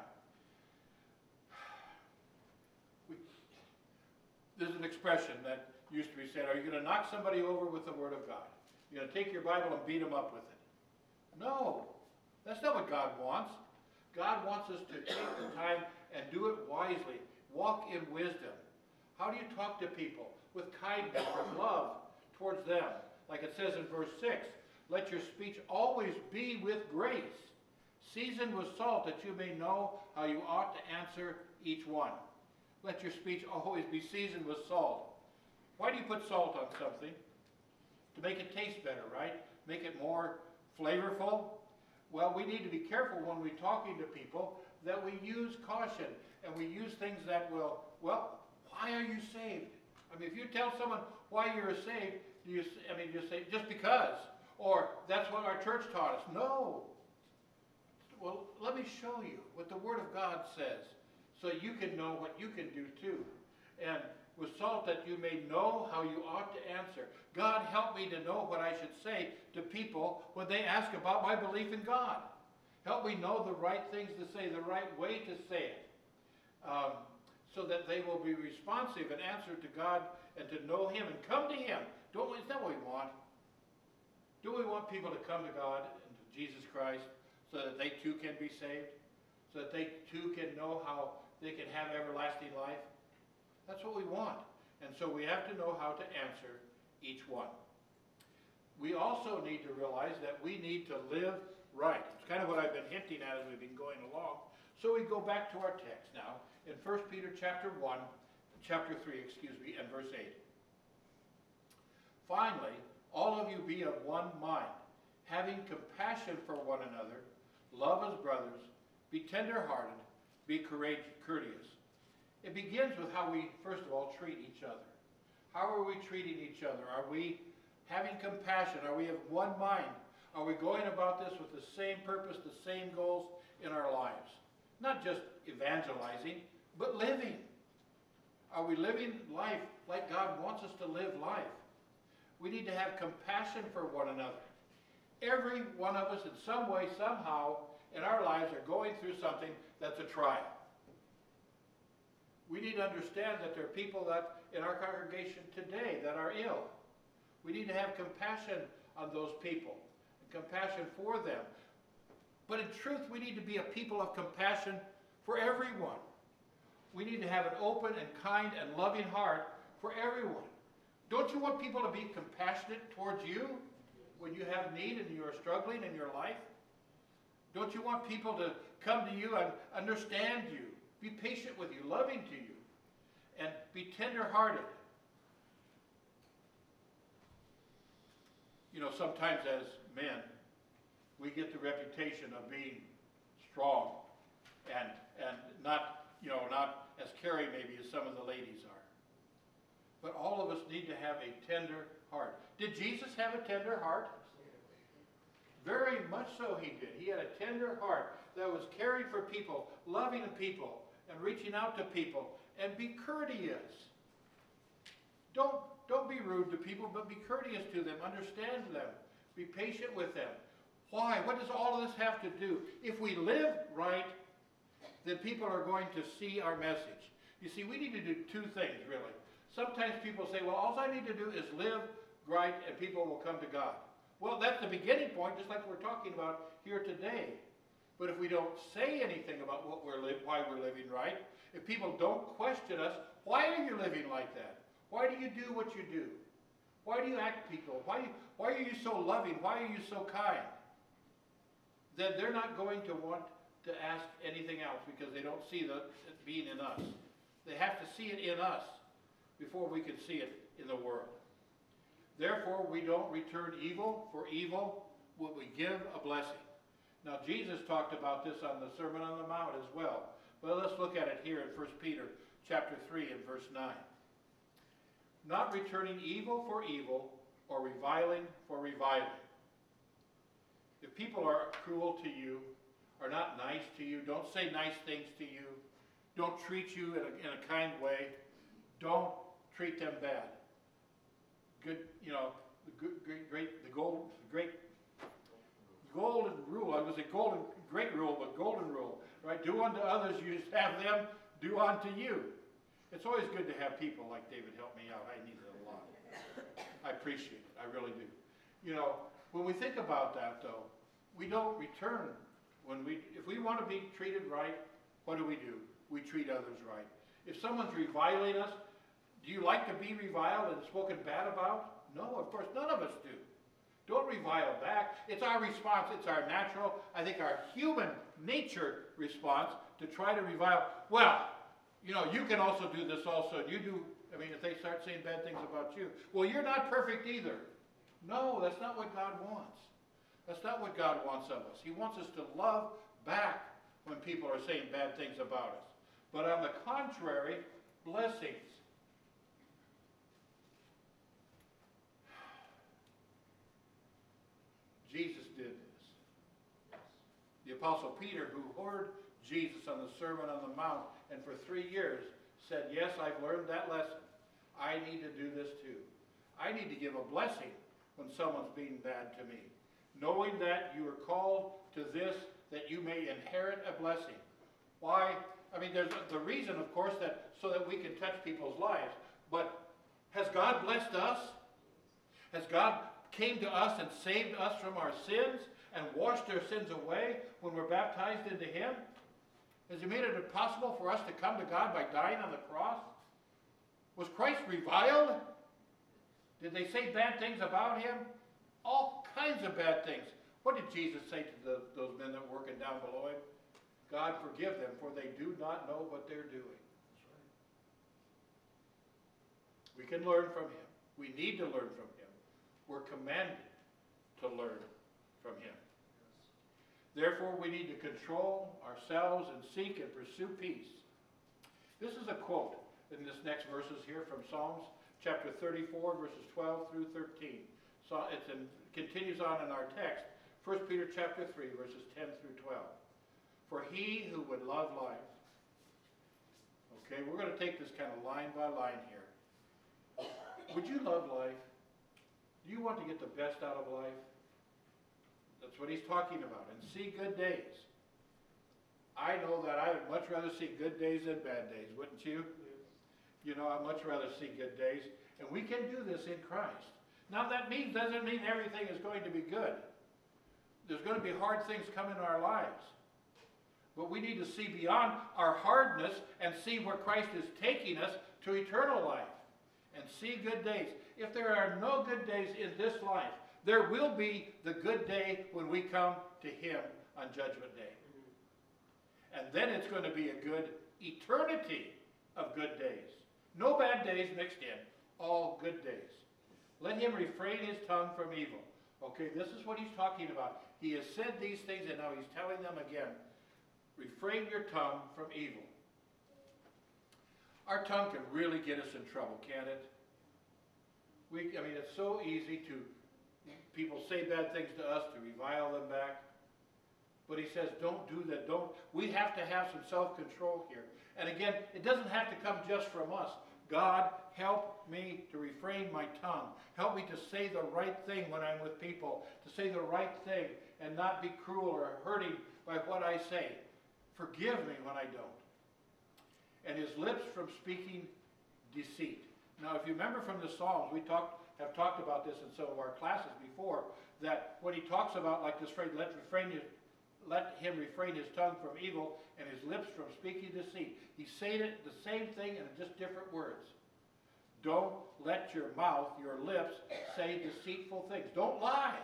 We, there's an expression that used to be said, are you going to knock somebody over with the Word of God? You're going to take your Bible and beat them up with it. No, that's not what God wants. God wants us to take the time and do it wisely. Walk in wisdom. How do you talk to people? With kindness, with love towards them. Like it says in verse six, Let your speech always be with grace, seasoned with salt, that you may know how you ought to answer each one. Let your speech always be seasoned with salt. Why do you put salt on something? To make it taste better, right? Make it more flavorful. Well, we need to be careful when we're talking to people that we use caution and we use things that will, well, why are you saved? I mean, if you tell someone why you're saved, you, I mean, you say, just because. Or, that's what our church taught us. No. Well, let me show you what the Word of God says so you can know what you can do too. And with salt, that you may know how you ought to answer. God, help me to know what I should say to people when they ask about my belief in God. Help me know the right things to say, the right way to say it, um, so that they will be responsive and answer to God and to know Him and come to Him. Don't we, is that what we want? Do we want people to come to God and to Jesus Christ so that they too can be saved? So that they too can know how they can have everlasting life? That's what we want. And so we have to know how to answer each one. We also need to realize that we need to live right. It's kind of what I've been hinting at as we've been going along. So we go back to our text now in First Peter chapter one, chapter three, excuse me, and verse eight. Finally, all of you be of one mind, having compassion for one another, love as brothers, be tender-hearted, be courteous. It begins with how we, first of all, treat each other. How are we treating each other? Are we having compassion? Are we of one mind? Are we going about this with the same purpose, the same goals in our lives? Not just evangelizing, but living. Are we living life like God wants us to live life? We need to have compassion for one another. Every one of us in some way, somehow, in our lives are going through something that's a trial. We need to understand that there are people that in our congregation today that are ill. We need to have compassion on those people and compassion for them. But in truth, we need to be a people of compassion for everyone. We need to have an open and kind and loving heart for everyone. Don't you want people to be compassionate towards you when you have need and you are struggling in your life? Don't you want people to come to you and understand you, be patient with you, loving to you, and be tender-hearted? You know, sometimes as men, we get the reputation of being strong and and not, you know, not as caring maybe as some of the ladies are. But all of us need to have a tender heart. Did Jesus have a tender heart? Very much so he did. He had a tender heart that was caring for people, loving people, and reaching out to people, and be courteous. Don't, don't be rude to people, but be courteous to them. Understand them. Be patient with them. Why? What does all of this have to do? If we live right, then people are going to see our message. You see, we need to do two things, really. Sometimes people say, well, all I need to do is live right and people will come to God. Well, that's the beginning point, just like we're talking about here today. But if we don't say anything about what we're li- why we're living right, if people don't question us, why are you living like that? Why do you do what you do? Why do you act people? Why, why are you so loving? Why are you so kind? Then they're not going to want to ask anything else because they don't see the, it being in us. They have to see it in us before we can see it in the world. Therefore, we don't return evil for evil, but we give a blessing. Now, Jesus talked about this on the Sermon on the Mount as well. But let's look at it here in First Peter chapter three and verse nine. Not returning evil for evil or reviling for reviling. If people are cruel to you, are not nice to you, don't say nice things to you, don't treat you in a, in a kind way, don't treat them bad. Good, you know, the good, great, great, the gold, great, golden rule. I was a golden, great rule, but golden rule, right? Do unto others, you have them do unto you. It's always good to have people like David help me out. I need it a lot. I appreciate it. I really do. You know, when we think about that, though, we don't return. When we, if we want to be treated right, what do we do? We treat others right. If someone's reviling us, do you like to be reviled and spoken bad about? No, of course, none of us do. Don't revile back. It's our response. It's our natural, I think our human nature response to try to revile. Well, you know, you can also do this also. You do, I mean, if they start saying bad things about you, well, you're not perfect either. No, that's not what God wants. That's not what God wants of us. He wants us to love back when people are saying bad things about us. But on the contrary, blessings. Jesus did this. The Apostle Peter, who heard Jesus on the Sermon on the Mount, and for three years said, yes, I've learned that lesson. I need to do this too. I need to give a blessing when someone's being bad to me, knowing that you are called to this, that you may inherit a blessing. Why? I mean, there's the reason, of course, that so that we can touch people's lives. But has God blessed us? Has God came to us and saved us from our sins and washed our sins away when we're baptized into Him? Has He made it possible for us to come to God by dying on the cross? Was Christ reviled? Did they say bad things about Him? All kinds of bad things. What did Jesus say to the, those men that were working down below Him? God forgive them, for they do not know what they're doing. We can learn from Him. We need to learn from Him. We're commanded to learn from Him. Therefore, we need to control ourselves and seek and pursue peace. This is a quote in this next verses here from Psalms chapter thirty-four, verses twelve through thirteen. So it continues on in our text, First Peter chapter three, verses ten through twelve. For he who would love life. Okay, we're going to take this kind of line by line here. Would you love life? Do you want to get the best out of life? That's what he's talking about. And see good days. I know that I would much rather see good days than bad days, wouldn't you? You know, I'd much rather see good days. And we can do this in Christ. Now that means doesn't mean everything is going to be good. There's going to be hard things come in our lives. But we need to see beyond our hardness and see where Christ is taking us to eternal life. And see good days. If there are no good days in this life, there will be the good day when we come to Him on Judgment Day. And then it's going to be a good eternity of good days. No bad days mixed in, all good days. Let him refrain his tongue from evil. Okay, this is what he's talking about. He has said these things and now he's telling them again. Refrain your tongue from evil. Our tongue can really get us in trouble, can't it? We, I mean, it's so easy to, people say bad things to us, to revile them back. But he says, don't do that. Don't. We have to have some self-control here. And again, it doesn't have to come just from us. God, help me to refrain my tongue. Help me to say the right thing when I'm with people. To say the right thing and not be cruel or hurting by what I say. Forgive me when I don't. And his lips from speaking deceit. Now, if you remember from the Psalms, we talked, have talked about this in some of our classes before, that when he talks about, like this phrase, let, refrain his, let him refrain his tongue from evil and his lips from speaking deceit. He's saying it the same thing in just different words. Don't let your mouth, your lips, say deceitful things. Don't lie.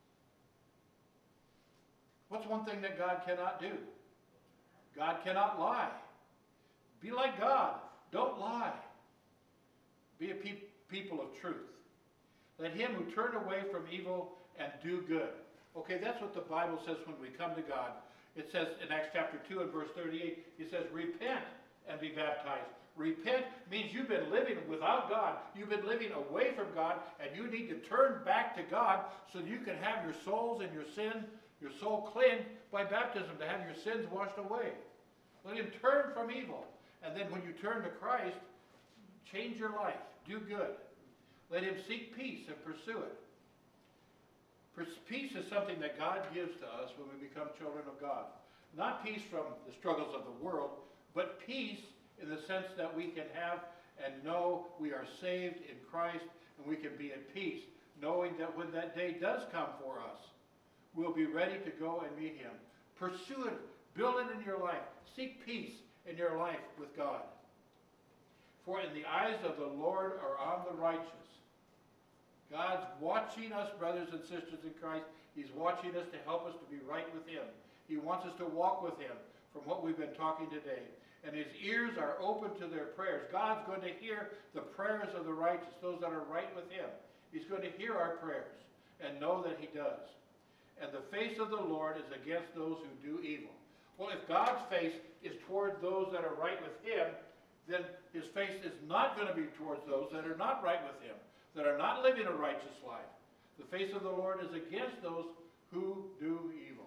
What's one thing that God cannot do? God cannot lie. Be like God. Don't lie. Be a pe- people of truth. Let him who turn away from evil and do good. Okay, that's what the Bible says when we come to God. It says in Acts chapter two and verse thirty-eight, it says, repent and be baptized. Repent means you've been living without God. You've been living away from God, and you need to turn back to God so you can have your souls and your sin, your soul cleansed by baptism, to have your sins washed away. Let him turn from evil. And then when you turn to Christ, change your life. Do good. Let him seek peace and pursue it. Peace is something that God gives to us when we become children of God. Not peace from the struggles of the world, but peace in the sense that we can have and know we are saved in Christ, and we can be at peace, knowing that when that day does come for us, we'll be ready to go and meet him. Pursue it. Build it in your life. Seek peace in your life with God. For in the eyes of the Lord are on the righteous. God's watching us, brothers and sisters in Christ. He's watching us to help us to be right with Him. He wants us to walk with Him from what we've been talking today. And His ears are open to their prayers. God's going to hear the prayers of the righteous, those that are right with Him. He's going to hear our prayers and know that He does. And the face of the Lord is against those who do evil. Well, if God's face is toward those that are right with Him, then His face is not going to be towards those that are not right with Him, that are not living a righteous life. The face of the Lord is against those who do evil.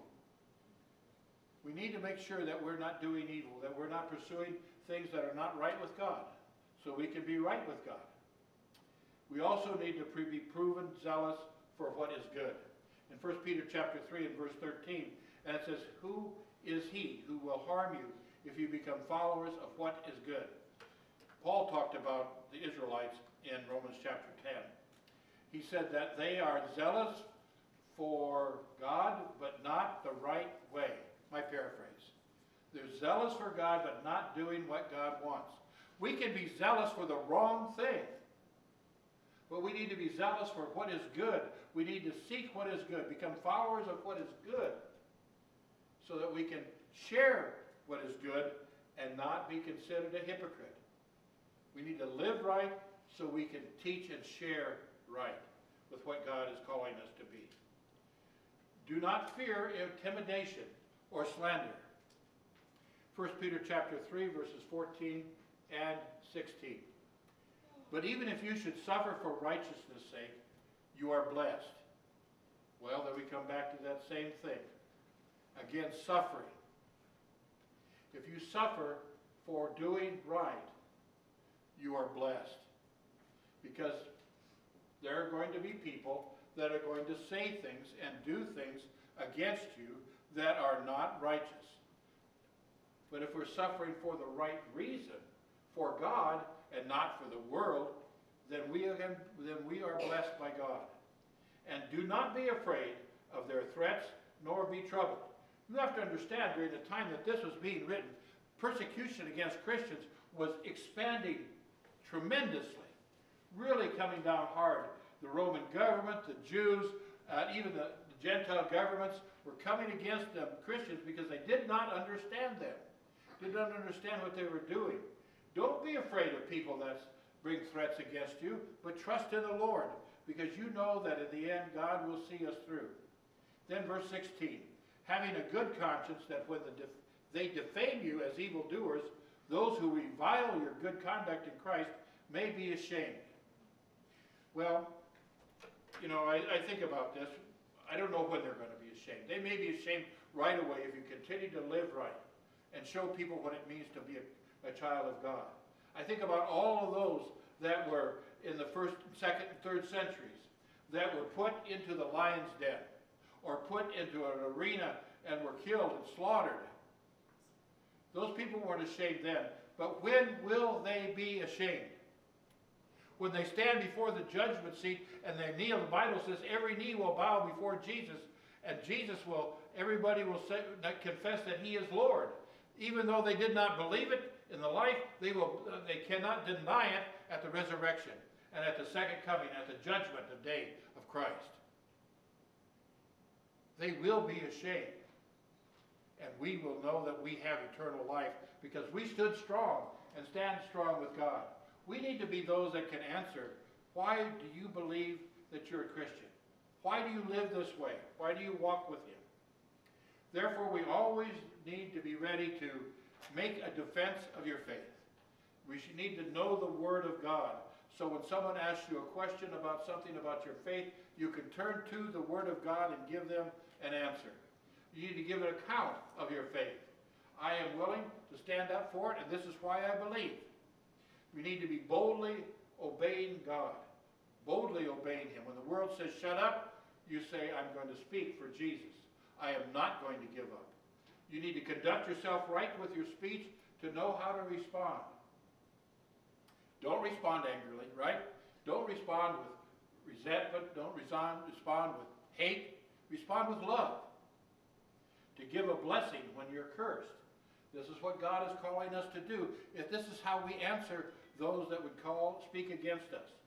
We need to make sure that we're not doing evil, that we're not pursuing things that are not right with God, so we can be right with God. We also need to be proven zealous for what is good. In First Peter chapter three and verse thirteen, and it says, "Who is he who will harm you if you become followers of what is good?" Paul talked about the Israelites in Romans chapter ten. He said that they are zealous for God, but not the right way. My paraphrase. They're zealous for God, but not doing what God wants. We can be zealous for the wrong thing, but we need to be zealous for what is good. We need to seek what is good, become followers of what is good, so that we can share what is good and not be considered a hypocrite. We need to live right so we can teach and share right with what God is calling us to be. Do not fear intimidation or slander. First Peter chapter three, verses fourteen and sixteen. But even if you should suffer for righteousness' sake, you are blessed. Well, then we come back to that same thing. Again, suffering. If you suffer for doing right, you are blessed. Because there are going to be people that are going to say things and do things against you that are not righteous. But if we're suffering for the right reason, for God and not for the world, then we are, then we are blessed by God. And do not be afraid of their threats, nor be troubled. You have to understand, during the time that this was being written, persecution against Christians was expanding tremendously, really coming down hard. The Roman government, the Jews, uh, even the, the Gentile governments were coming against the Christians because they did not understand them, did not understand what they were doing. Don't be afraid of people that bring threats against you, but trust in the Lord, because you know that in the end God will see us through. Then verse sixteen, having a good conscience that when the def they defame you as evildoers, those who revile your good conduct in Christ may be ashamed. Well, you know, I, I think about this. I don't know when they're going to be ashamed. They may be ashamed right away if you continue to live right and show people what it means to be a, a child of God. I think about all of those that were in the first, second, and third centuries that were put into the lion's den or put into an arena and were killed and slaughtered. Those people weren't ashamed then, but when will they be ashamed? When they stand before the judgment seat and they kneel, the Bible says every knee will bow before Jesus, and Jesus will, everybody will say, confess that He is Lord. Even though they did not believe it in the life, they will, they cannot deny it at the resurrection and at the second coming, at the judgment of day of Christ. They will be ashamed. And we will know that we have eternal life because we stood strong and stand strong with God. We need to be those that can answer, why do you believe that you're a Christian? Why do you live this way? Why do you walk with Him? Therefore, we always need to be ready to make a defense of your faith. We should need to know the Word of God. So when someone asks you a question about something about your faith, you can turn to the Word of God and give them an answer. You need to give an account of your faith. I am willing to stand up for it, and this is why I believe. We need to be boldly obeying God, boldly obeying Him. When the world says, shut up, you say, I'm going to speak for Jesus. I am not going to give up. You need to conduct yourself right with your speech to know how to respond. Don't respond angrily, right? Don't respond with resentment. Don't respond, respond with hate. Respond with love. To give a blessing when you're cursed. This is what God is calling us to do. If this is how we answer those that would call, speak against us.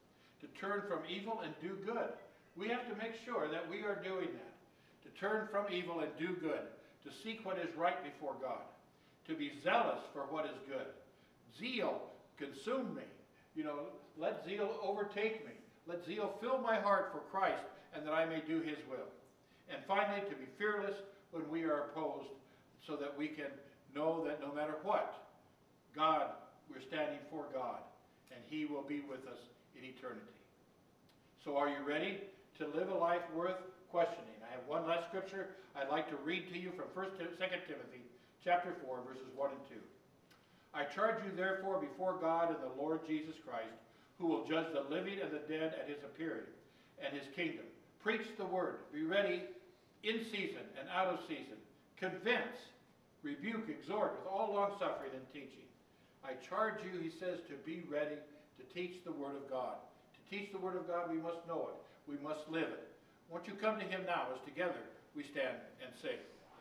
to turn from evil and do good. We have to make sure that we are doing that, to turn from evil and do good, to seek what is right before God, to be zealous for what is good. Zeal consume me. You know, let zeal overtake me. Let zeal fill my heart for Christ, and that I may do his will. And finally, to be fearless when we are opposed, so that we can know that no matter what, God, we're standing for God, and he will be with us in eternity. So are you ready to live a life worth questioning? I have one last scripture I'd like to read to you from First, Second Timothy chapter four, verses one and two. I charge you therefore before God and the Lord Jesus Christ, who will judge the living and the dead at his appearing and his kingdom. Preach the word. Be ready in season and out of season. Convince, rebuke, exhort with all longsuffering and teaching. I charge you, he says, to be ready to teach the word of God. To teach the word of God, we must know it. We must live it. Won't you come to him now as together we stand and sing.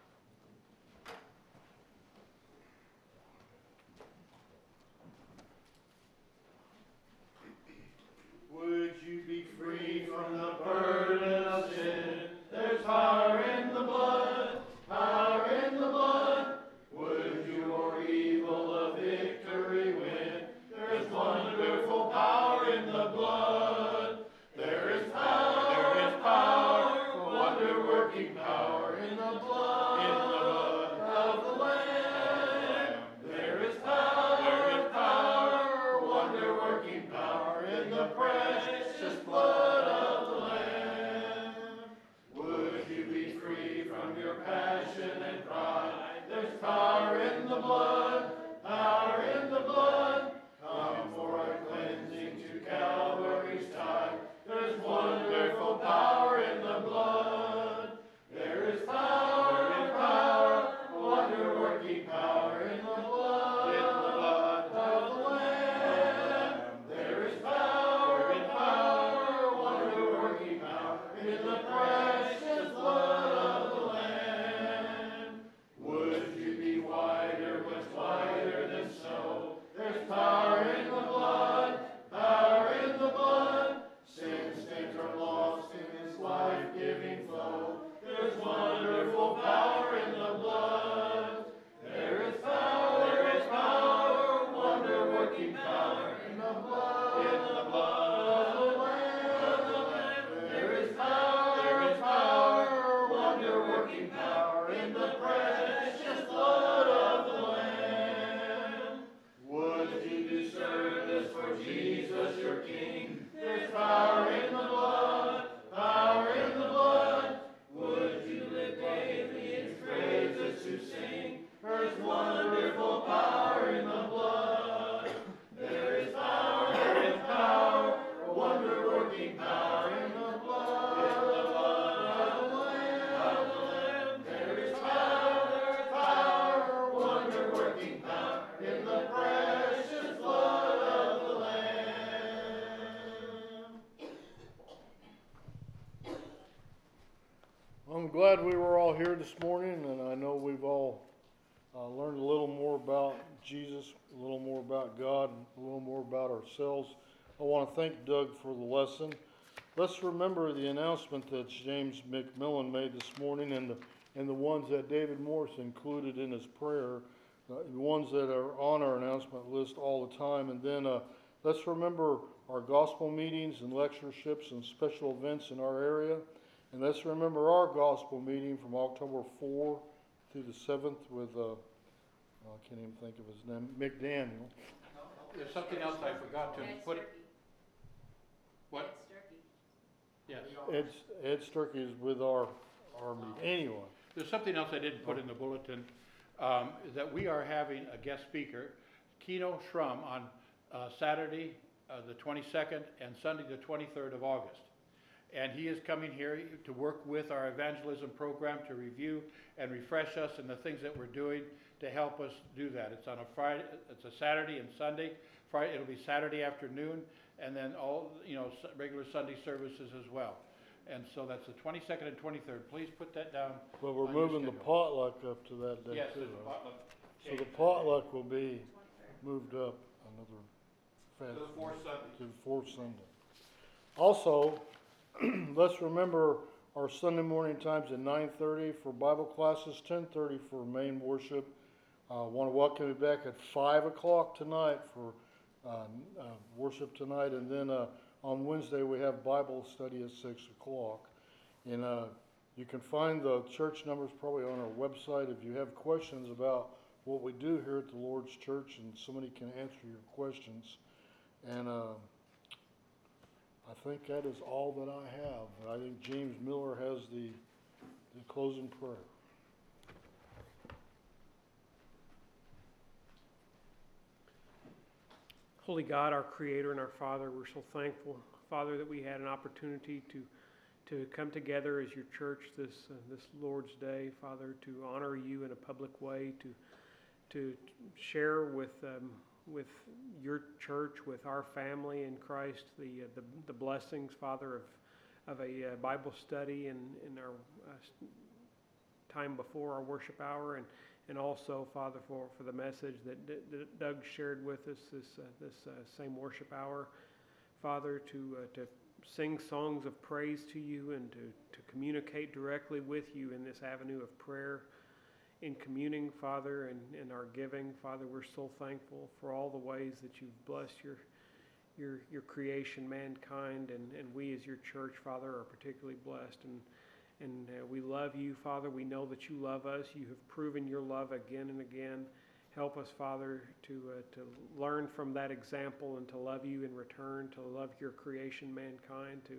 Would you be free from the burden of sin? There's power in the blood, power in the blood. Would your evil a victory win? There's wonderful power in the blood. There is power, there is power, wonder-working power in the blood, in the blood of the Lamb. There is power, there is power, wonder-working power in the precious blood of the Lamb. Would you be free from your passion and pride? There's power in the blood, power in the blood. Come for our cleansing to Calvary's side. There's wonderful power in the blood. There is power, there is power, wonder-working power in the blood, in the blood of the Lamb. There is power, there is power, wonder-working power in the precious blood of the Lamb. Would you be whiter, much whiter than snow? There's power in the blood, power in the blood. Sin stains are lost in his life-giving flow. There's wonderful power in the blood. There is power, there is power, wonder-working power in the blood, in the blood of the Lamb. There is power, there is power, wonder-working power in the precious blood of the Lamb. Would you do service for Jesus your King? There's power in the blood, power in the blood. Would you live daily in praises to sing? There's wonderful power in the blood. There is power, there is power, wonder-working power in the blood, in the blood of the Lamb. There is power, there is power, wonder-working power in the precious blood of the Lamb. I'm glad we were all here this morning, and I know we've all uh, learned a little more about Jesus, a little more about God, a little more about ourselves. I want to thank Doug for the lesson. Let's remember the announcement that James McMillan made this morning, and the, and the ones that David Morse included in his prayer, uh, the ones that are on our announcement list all the time. And then uh, let's remember our gospel meetings and lectureships and special events in our area. And let's remember our gospel meeting from October fourth through the seventh with, uh, I can't even think of his name, McDaniel. There's something else I forgot to put. What? Yes. Ed, Ed Sturkey is with our, our meeting. Anyway, There's something else I didn't put in the bulletin, um, is that we are having a guest speaker, Keno Schrum, on uh, Saturday, uh, the twenty-second, and Sunday, the twenty-third of August. And he is coming here to work with our evangelism program to review and refresh us in the things that we're doing to help us do that. It's on a Friday, it's a Saturday and Sunday. Friday, it'll be Saturday afternoon, and then all, you know, s- regular Sunday services as well. And so that's the twenty-second and twenty-third. Please put that down. but we're on your moving the schedule. potluck up to that day Yes, too. there's a right? potluck. So change the that potluck will be moved up another day. To fast the fourth Sunday. to the fourth Sunday. Also, let's remember our Sunday morning times at nine thirty for Bible classes, ten thirty for main worship. I uh, want to welcome you back at five o'clock tonight for uh, uh, worship tonight. And then uh, on Wednesday we have Bible study at six o'clock. And uh, you can find the church numbers probably on our website if you have questions about what we do here at the Lord's Church, and somebody can answer your questions. And uh, I think that is all that I have. I think James Miller has the, the closing prayer. Holy God, our Creator and our Father, we're so thankful, Father, that we had an opportunity to to come together as your church this uh, this Lord's Day, Father, to honor you in a public way, to to share with um, with your church, with our family in Christ, the uh, the, the blessings, Father, of of a uh, Bible study in in our uh, time before our worship hour, and and also, Father, for, for the message that, D- that Doug shared with us this uh, this uh, same worship hour, Father, to uh, to sing songs of praise to you and to, to communicate directly with you in this avenue of prayer, in communing, Father, and in our giving. Father, we're so thankful for all the ways that you've blessed your your your creation, mankind, and, and we as your church, Father, are particularly blessed. And And uh, we love you, Father. We know that you love us. You have proven your love again and again. Help us, Father, to uh, to learn from that example and to love you in return, to love your creation, mankind, to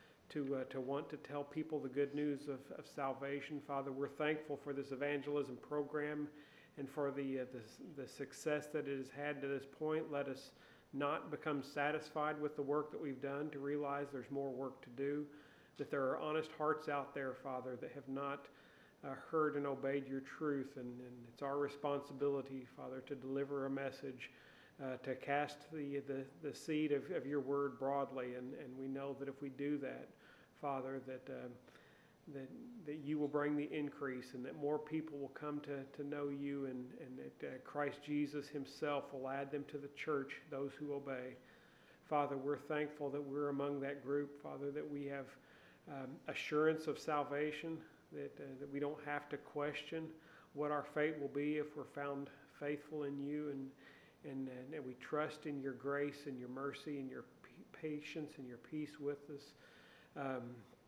to uh, to want to tell people the good news of, of salvation. Father, we're thankful for this evangelism program and for the, uh, the, the success that it has had to this point. Let us not become satisfied with the work that we've done, to realize there's more work to do, that there are honest hearts out there, Father, that have not uh, heard and obeyed your truth. And, and it's our responsibility, Father, to deliver a message, uh, to cast the, the, the seed of, of your word broadly. And, and we know that if we do that, Father, that, uh, that, that you will bring the increase, and that more people will come to, to know you, and, and that uh, Christ Jesus himself will add them to the church, those who obey. Father, we're thankful that we're among that group, Father, that we have Um, assurance of salvation, that uh, that we don't have to question what our fate will be if we're found faithful in you, and and, and, and we trust in your grace and your mercy and your p- patience and your peace with us. Um,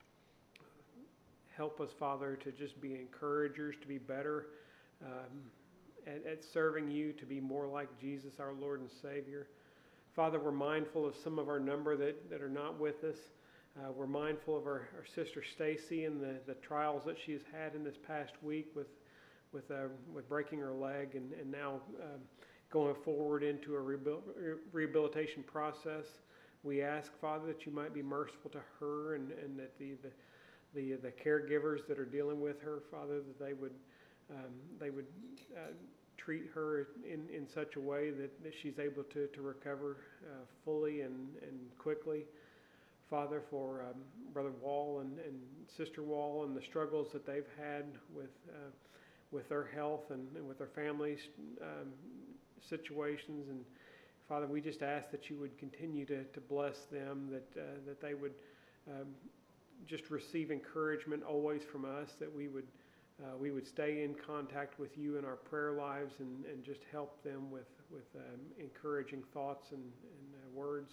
help us, Father, to just be encouragers, to be better um, at, at serving you, to be more like Jesus, our Lord and Savior. Father, we're mindful of some of our number that, that are not with us. Uh, we're mindful of our, our sister Stacy and the, the trials that she's had in this past week with with uh, with breaking her leg, and, and now um, going forward into a rehabil- rehabilitation process. We ask, Father, that you might be merciful to her, and, and that the, the the the caregivers that are dealing with her, Father, that they would um, they would uh, treat her in, in such a way that, that she's able to, to recover uh, fully and, and quickly. Father, for um, Brother Wall and, and Sister Wall and the struggles that they've had with uh, with their health and, and with their families' um, situations. And Father, we just ask that you would continue to, to bless them, that uh, that they would um, just receive encouragement always from us, that we would uh, we would stay in contact with you in our prayer lives, and, and just help them with, with um, encouraging thoughts and, and uh, words.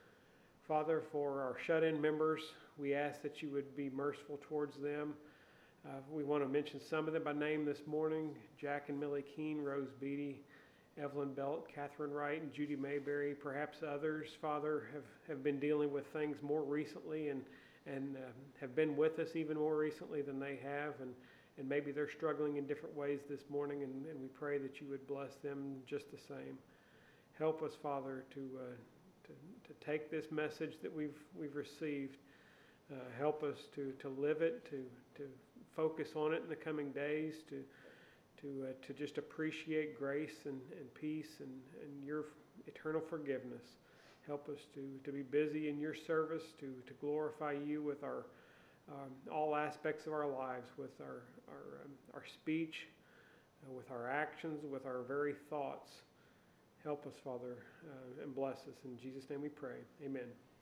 Father, for our shut-in members, we ask that you would be merciful towards them. Uh, we want to mention some of them by name this morning: Jack and Millie Keene, Rose Beatty, Evelyn Belt, Catherine Wright, and Judy Mayberry. Perhaps others, Father, have, have been dealing with things more recently, and, and uh, have been with us even more recently than they have, and, and maybe they're struggling in different ways this morning, and, and we pray that you would bless them just the same. Help us, Father, to... Uh, To, to take this message that we've we've received, uh, help us to, to live it, to to focus on it in the coming days, to to uh, to just appreciate grace and, and peace and, and your eternal forgiveness. Help us to, to be busy in your service, to, to glorify you with our um, all aspects of our lives, with our our um, our speech, uh, with our actions, with our very thoughts. Help us, Father, uh, and bless us. In Jesus' name we pray. Amen.